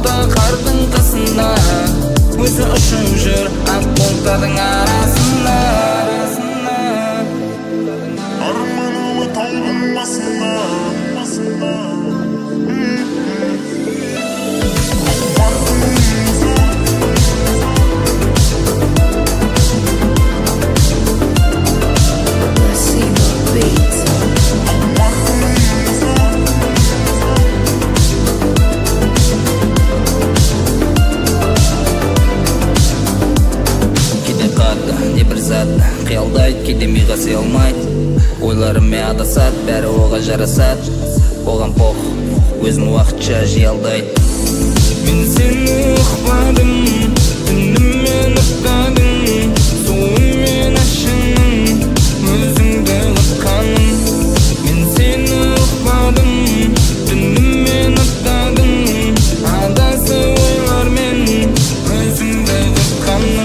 тауда қардың қасында, өзі ұшып жүр ақ бұлттардың арасында. Арманалы таудың басында, қиялдайды, кейде миға сыя алмайды. Ойларым адасады, бәрі оға жарасады. Оған поқ, өзін уақытша жиялдайды. Мен сені ұқпадым, түнімен ұқтадым, суымен ашының, өзіңді ұққаным. Мен сені ұқпадым, түнімен ұқтадым, адасы ойлармен, өзіңді ұққаным.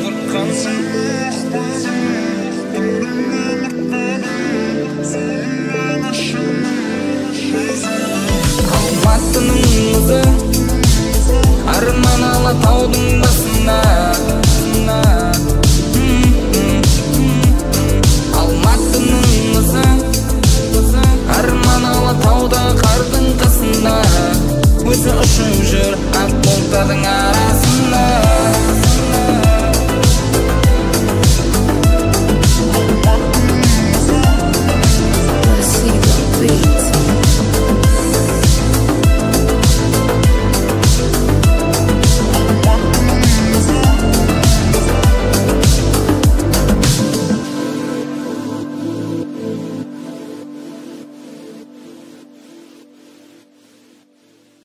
Алматының мұзы, арманалы таудың басында. Алматының мұзы, арманалы тауда қардың қасында, өзі ұшып жүр ақ бұлттардың арасында.